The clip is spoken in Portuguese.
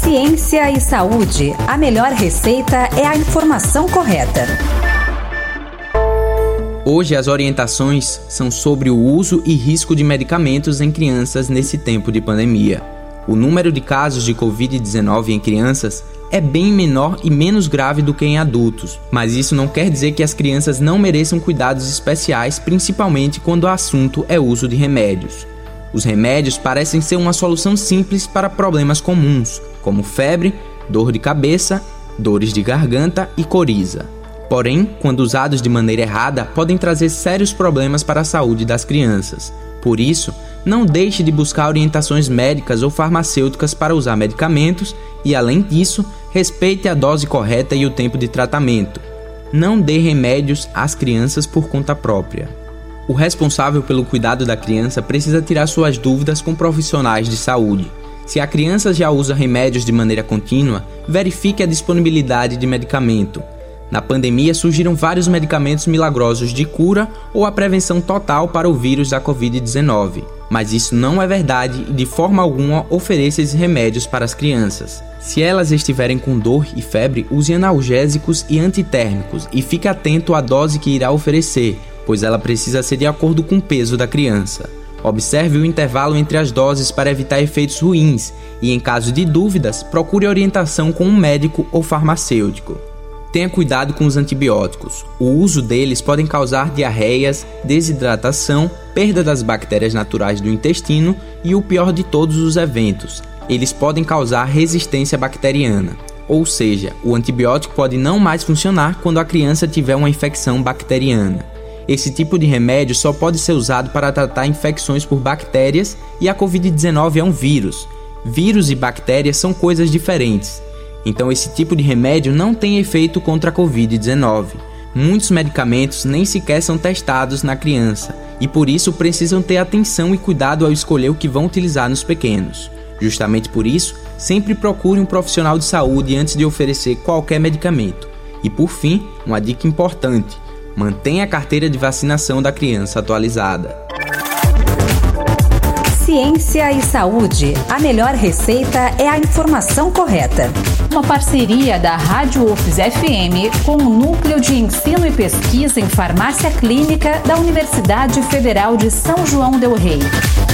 Ciência e saúde. A melhor receita é a informação correta. Hoje as orientações são sobre o uso e risco de medicamentos em crianças nesse tempo de pandemia. O número de casos de Covid-19 em crianças é bem menor e menos grave do que em adultos, mas isso não quer dizer que as crianças não mereçam cuidados especiais, principalmente quando o assunto é o uso de remédios. Os remédios parecem ser uma solução simples para problemas comuns, como febre, dor de cabeça, dores de garganta e coriza. Porém, quando usados de maneira errada, podem trazer sérios problemas para a saúde das crianças. Por isso, não deixe de buscar orientações médicas ou farmacêuticas para usar medicamentos e, além disso, respeite a dose correta e o tempo de tratamento. Não dê remédios às crianças por conta própria. O responsável pelo cuidado da criança precisa tirar suas dúvidas com profissionais de saúde. Se a criança já usa remédios de maneira contínua, verifique a disponibilidade de medicamento. Na pandemia surgiram vários medicamentos milagrosos de cura ou a prevenção total para o vírus da Covid-19. Mas isso não é verdade e de forma alguma ofereça esses remédios para as crianças. Se elas estiverem com dor e febre, use analgésicos e antitérmicos e fique atento à dose que irá oferecer, pois ela precisa ser de acordo com o peso da criança. Observe o intervalo entre as doses para evitar efeitos ruins e, em caso de dúvidas, procure orientação com um médico ou farmacêutico. Tenha cuidado com os antibióticos. O uso deles pode causar diarreias, desidratação, perda das bactérias naturais do intestino e o pior de todos os eventos, eles podem causar resistência bacteriana. Ou seja, o antibiótico pode não mais funcionar quando a criança tiver uma infecção bacteriana. Esse tipo de remédio só pode ser usado para tratar infecções por bactérias e a Covid-19 é um vírus. Vírus e bactérias são coisas diferentes. Então esse tipo de remédio não tem efeito contra a Covid-19. Muitos medicamentos nem sequer são testados na criança e por isso precisam ter atenção e cuidado ao escolher o que vão utilizar nos pequenos. Justamente por isso, sempre procure um profissional de saúde antes de oferecer qualquer medicamento. E por fim, uma dica importante: mantenha a carteira de vacinação da criança atualizada. Ciência e saúde. A melhor receita é a informação correta. Uma parceria da Rádio UFES FM com o Núcleo de Ensino e Pesquisa em Farmácia Clínica da Universidade Federal de São João del Rei.